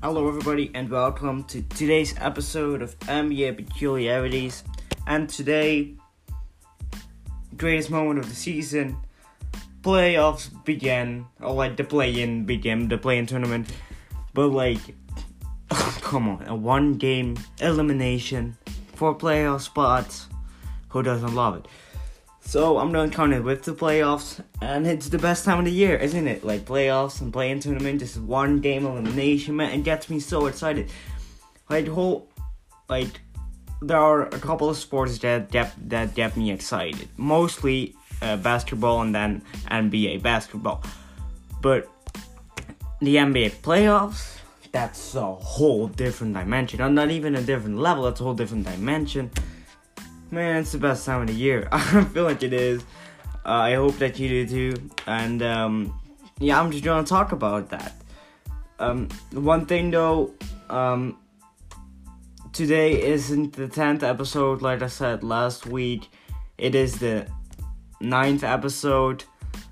Hello everybody and welcome to today's episode of NBA Peculiarities. And today, greatest moment of the season, playoffs began, or the play-in began, the play-in tournament. But come on, a one-game elimination for playoff spots, who doesn't love it? So I'm done counting with the playoffs, and it's the best time of the year, isn't it? Playoffs and play-in tournament, just one game elimination, man. It gets me so excited. There are a couple of sports that get me excited. Mostly basketball and then NBA basketball. But the NBA playoffs, that's a whole different dimension. Or not even a different level, that's a whole different dimension. Man, it's the best time of the year. I feel like it is. I hope that you do too. And I'm just gonna talk about that. One thing though, today isn't the 10th episode like I said last week. It is the 9th episode.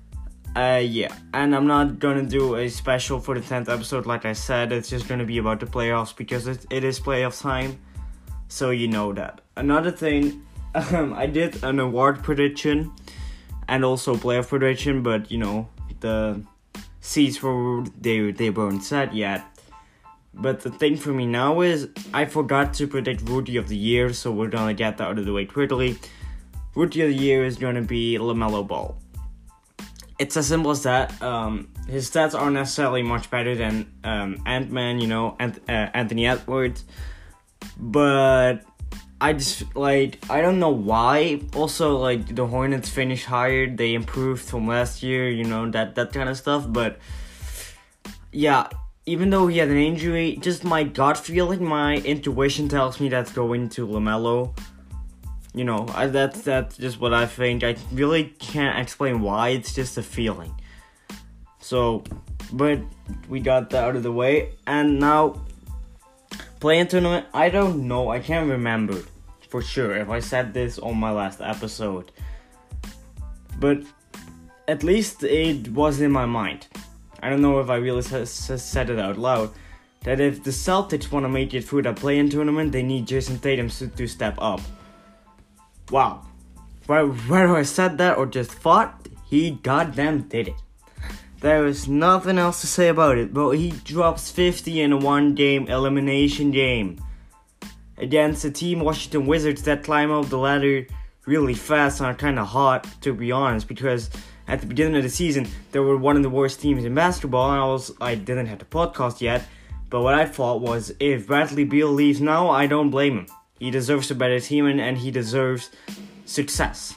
And I'm not gonna do a special for the 10th episode like I said. It's just gonna be about the playoffs because it is playoff time. So you know that. Another thing, I did an award prediction and also playoff prediction, but the seeds they weren't set yet. But the thing for me now is I forgot to predict Rookie of the Year, so we're gonna get that out of the way quickly. Rookie of the Year is gonna be LaMelo Ball. It's as simple as that. His stats aren't necessarily much better than Ant-Man, Anthony Edwards. But I just, I don't know why. Also, the Hornets finished higher. They improved from last year, that kind of stuff. But, yeah, even though he had an injury, just my gut feeling, my intuition tells me that's going to LaMelo. That's just what I think. I really can't explain why. It's just a feeling. So, but we got that out of the way. And now, play-in tournament, I don't know. I can't remember for sure if I said this on my last episode. But at least it was in my mind. I don't know if I really said it out loud. That if the Celtics want to make it through that play-in tournament, they need Jason Tatum to step up. Wow. Whether I said that or just thought, he goddamn did it. There is nothing else to say about it, but he drops 50 in a one-game elimination game against a team, Washington Wizards, that climb up the ladder really fast and are kind of hot, to be honest, because at the beginning of the season, they were one of the worst teams in basketball, and I didn't have the podcast yet, but what I thought was, if Bradley Beal leaves now, I don't blame him. He deserves a better team, and he deserves success.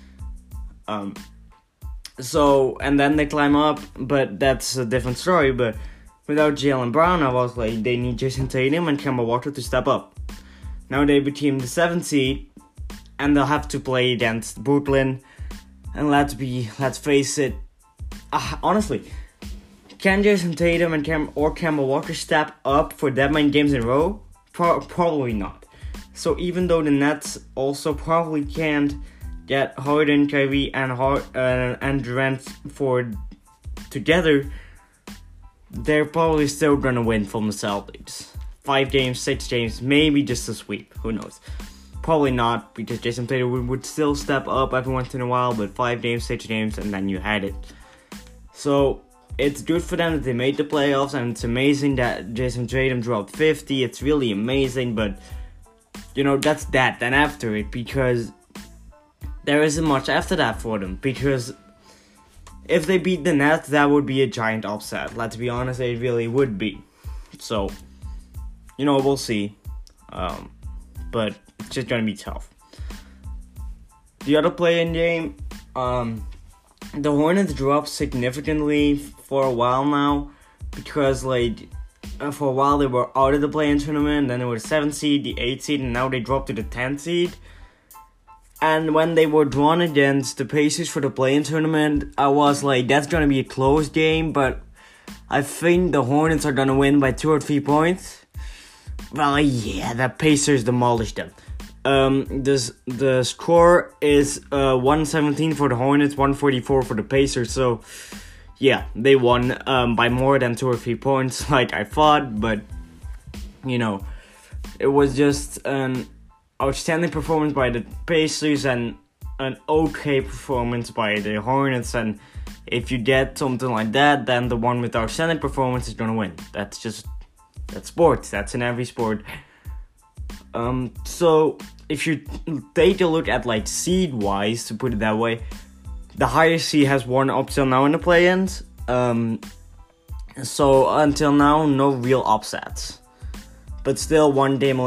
So, and then they climb up, but that's a different story. But without Jaylen Brown, I was like, they need Jason Tatum and Kemba Walker to step up. Now they became the 7th seed, and they'll have to play against Brooklyn. And let's face it, honestly, can Jason Tatum and Kemba Walker step up for that many games in a row? Probably not. So even though the Nets also probably can't get Harden, Kyrie, and Durant together, they're probably still gonna win from the Celtics. 5 games, 6 games, maybe just a sweep. Who knows? Probably not, because Jason Tatum would still step up every once in a while, but 5 games, 6 games, and then you had it. So it's good for them that they made the playoffs, and it's amazing that Jason Tatum dropped 50. It's really amazing, but that's that. Then after it, because there isn't much after that for them, because if they beat the Nets, that would be a giant upset. Let's be honest, it really would be. So, we'll see. But it's just gonna be tough. The other play-in game, the Hornets dropped significantly for a while now, because for a while they were out of the play-in tournament, then they were the 7th seed, the 8th seed, and now they dropped to the 10th seed. And when they were drawn against the Pacers for the play-in tournament, I was like, that's gonna be a close game, but I think the Hornets are gonna win by 2 or 3 points. Well, yeah, the Pacers demolished them. The score is 117 for the Hornets, 144 for the Pacers, so yeah, they won by more than 2 or 3 points like I thought, but you know, it was just an outstanding performance by the Pacers and an okay performance by the Hornets. And if you get something like that, then the one with outstanding performance is gonna win. That's sports. That's in every sport. So if you take a look at like seed wise, to put it that way, the highest seed has won up till now in the play-ins. So until now, no real upsets. But still, one game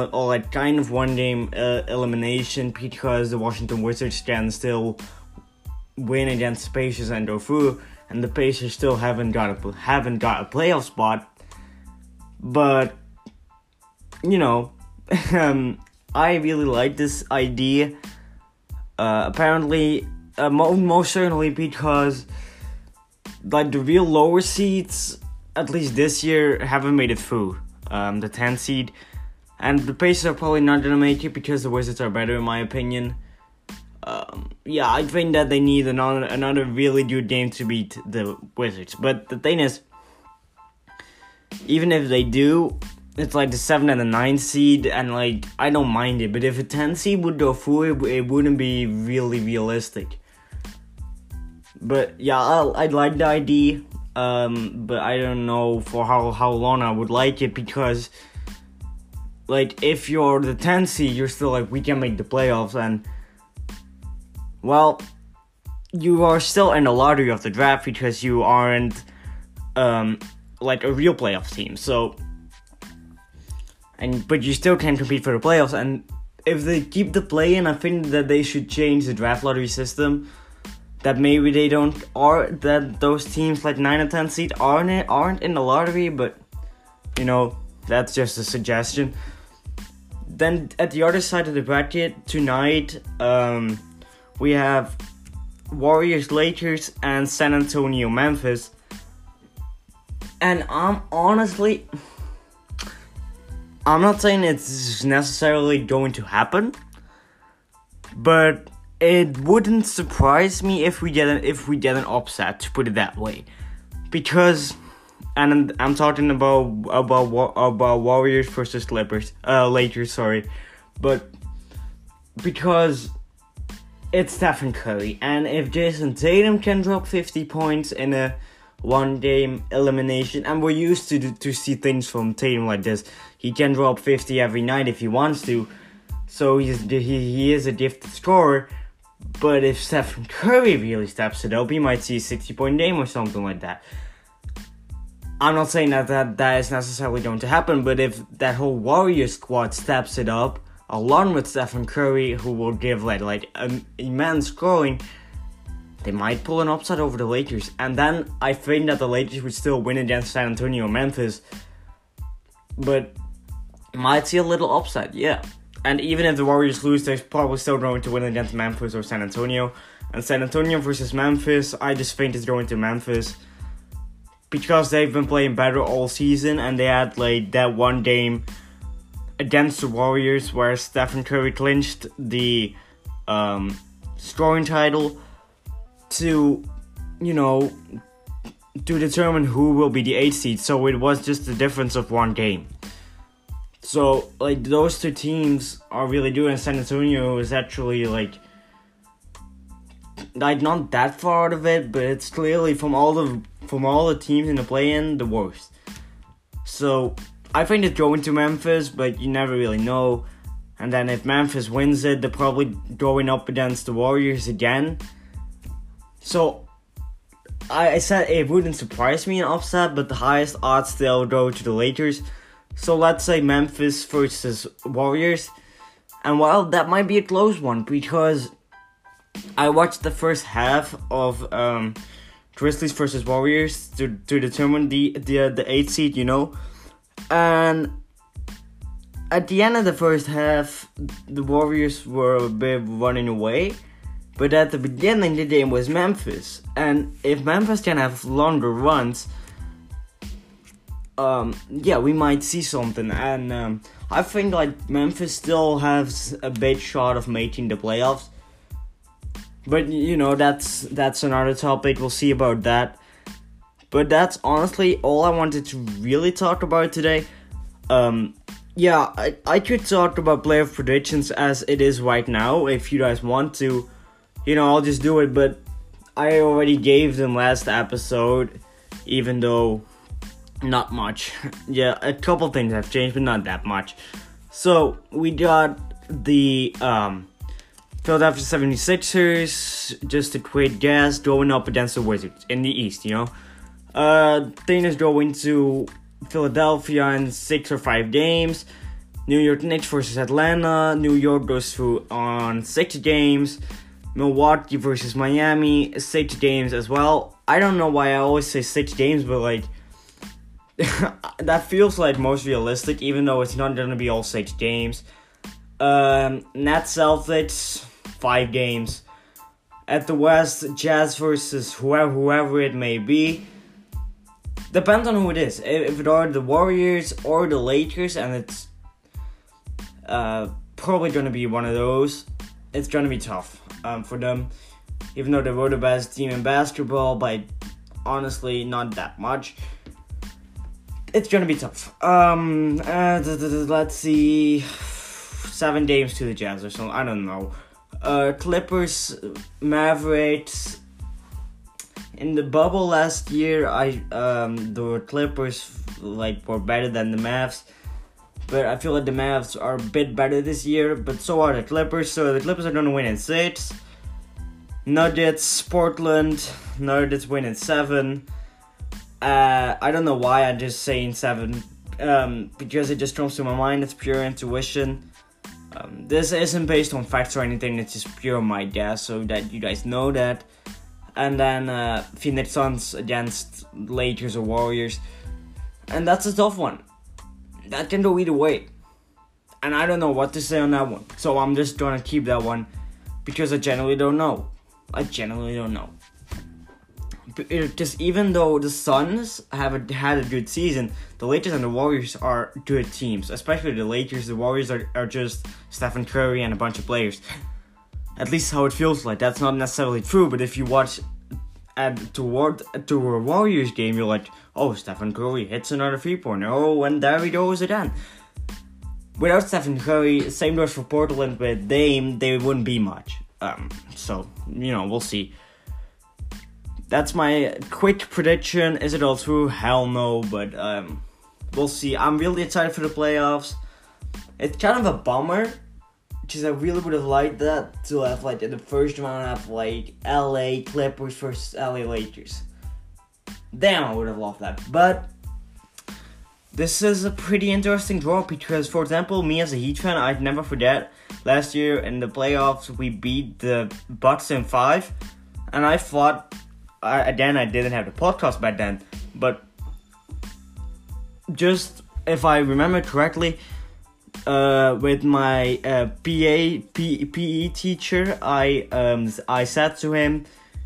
elimination, because the Washington Wizards can still win against the Pacers and go through, and the Pacers still haven't got a playoff spot. But you know, I really like this idea. Apparently, most certainly because like the real lower seeds, at least this year, haven't made it through. The 10th seed, and the Pacers are probably not gonna make it because the Wizards are better in my opinion. I think that they need another really good game to beat the Wizards. But the thing is, even if they do, it's like the 7th and the 9th seed, and like I don't mind it. But if a 10th seed would go through, it wouldn't be really realistic. But yeah, I'd like the idea. But I don't know for how long I would like it, because like if you're the 10th seed, you're still like, we can make the playoffs, and well, you are still in the lottery of the draft because you aren't like a real playoff team. So but you still can compete for the playoffs, and if they keep the play-in, I think that they should change the draft lottery system. That maybe they don't, or that those teams like 9 and 10 seed aren't in the lottery, but you know, that's just a suggestion. Then at the other side of the bracket tonight, we have Warriors, Lakers, and San Antonio, Memphis. And I'm not saying it's necessarily going to happen, but it wouldn't surprise me if we get an upset, to put it that way, because, and I'm talking about Warriors versus Lakers, sorry, but because it's Stephen Curry, and if Jason Tatum can drop 50 points in a one-game elimination, and we're used to see things from Tatum like this, he can drop 50 every night if he wants to, so he is a gifted scorer. But if Stephen Curry really steps it up, he might see a 60-point game or something like that. I'm not saying that is necessarily going to happen, but if that whole Warriors squad steps it up, along with Stephen Curry, who will give like immense scoring, they might pull an upset over the Lakers. And then I think that the Lakers would still win against San Antonio or Memphis, but might see a little upset, yeah. And even if the Warriors lose, they're probably still going to win against Memphis or San Antonio. And San Antonio versus Memphis, I just think it's going to Memphis, because they've been playing better all season, and they had like that one game against the Warriors where Stephen Curry clinched the scoring title to determine who will be the 8th seed. So it was just the difference of one game. So, like, those two teams are really doing. San Antonio is actually, like not that far out of it, but it's clearly from all the teams in the play-in, the worst. So, I think it's going to Memphis, but you never really know. And then if Memphis wins it, they're probably going up against the Warriors again. So, I said it wouldn't surprise me an upset, but the highest odds still go to the Lakers. So let's say Memphis versus Warriors. And well, that might be a close one, because I watched the first half of Grizzlies versus Warriors to determine the 8th seed, And at the end of the first half, the Warriors were a bit running away. But at the beginning, the game was Memphis. And if Memphis can have longer runs, we might see something. And I think like Memphis still has a big shot of making the playoffs. But that's another topic. We'll see about that. But that's honestly all I wanted to really talk about today. yeah, I could talk about playoff predictions as it is right now. If you guys want to, I'll just do it. But I already gave them last episode, even though not much. Yeah, a couple things have changed, but not that much. So we got the Philadelphia 76ers, just a quick guess, going up against the Wizards in the East, Thing is going to Philadelphia in 6 or 5 games. New York Knicks versus Atlanta. New York goes through on 6 games. Milwaukee versus Miami, 6 games as well. I don't know why I always say 6 games, but that feels like most realistic, even though it's not going to be all 6 games. Nets Celtics, 5 games. At the West, Jazz versus whoever it may be. Depends on who it is. If it are the Warriors or the Lakers, and it's probably going to be one of those, it's going to be tough for them. Even though they were the best team in basketball, by honestly not that much. It's going to be tough. Let's see. 7 games to the Jazz or something. I don't know. Clippers, Mavericks. In the bubble last year, the Clippers were better than the Mavs, but I feel like the Mavs are a bit better this year. But so are the Clippers. So the Clippers are gonna win in 6. Nuggets, Portland. Nuggets win in 7. I don't know why I'm just saying 7. Because it just comes to my mind. It's pure intuition. This isn't based on facts or anything. It's just pure my guess, so that you guys know that. And then Phoenix Suns against Lakers or Warriors. And that's a tough one. That can go either way. And I don't know what to say on that one. So I'm just gonna keep that one. Because I genuinely don't know. Because even though the Suns have had a good season, the Lakers and the Warriors are good teams. Especially the Lakers. The Warriors are just Stephen Curry and a bunch of players. At least how it feels like. That's not necessarily true, but if you watch to a Warriors game, you're like, oh, Stephen Curry hits another 3-pointer. Oh, and there he goes again. Without Stephen Curry, same goes for Portland with Dame, they wouldn't be much. So, we'll see. That's my quick prediction. Is it all true? Hell no, but we'll see. I'm really excited for the playoffs. It's kind of a bummer, because I really would have liked that to have in the first round have LA Clippers versus LA Lakers. Damn, I would have loved that. But this is a pretty interesting draw because, for example, me as a Heat fan, I'd never forget last year in the playoffs we beat the Bucks in 5, and I thought I didn't have the podcast back then, but just if I remember correctly. With my PE teacher, I said to him,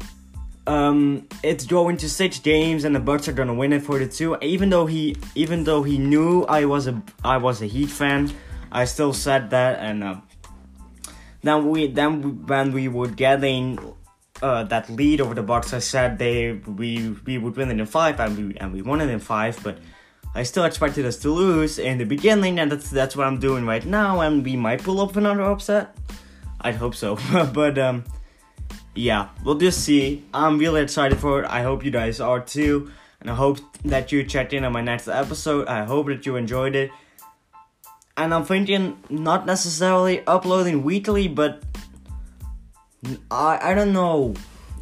it's going to 6 games and the Bucks are gonna win it for the 2. Even though he knew I was a Heat fan, I still said that. And then when we were getting that lead over the Bucks, I said we would win it in 5, and we won it in 5, but I still expected us to lose in the beginning, and that's what I'm doing right now, and we might pull up another upset. I'd hope so. But, yeah, we'll just see. I'm really excited for it. I hope you guys are too, and I hope that you checked in on my next episode. I hope that you enjoyed it. And I'm thinking not necessarily uploading weekly, but I don't know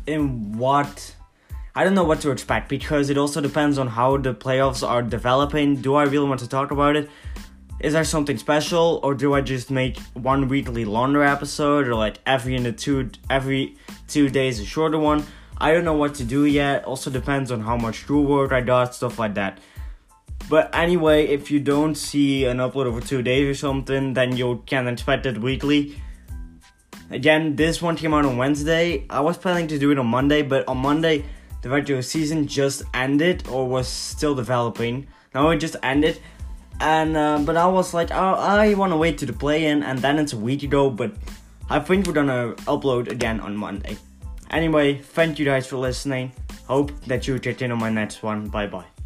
I don't know what to expect, because it also depends on how the playoffs are developing. Do I really want to talk about it? Is there something special, or do I just make one weekly longer episode, or every 2 days a shorter one? I don't know what to do yet. Also depends on how much schoolwork I got, stuff like that. But anyway, if you don't see an upload over 2 days or something, then you can expect it weekly. Again, this one came out on Wednesday. I was planning to do it on Monday, but on Monday the regular season just ended, or was still developing. Now it just ended, and but I was like, I want to wait to the play-in, and then it's a week ago, but I think we're gonna upload again on Monday. Anyway, thank you guys for listening. Hope that you checked in on my next one. Bye bye.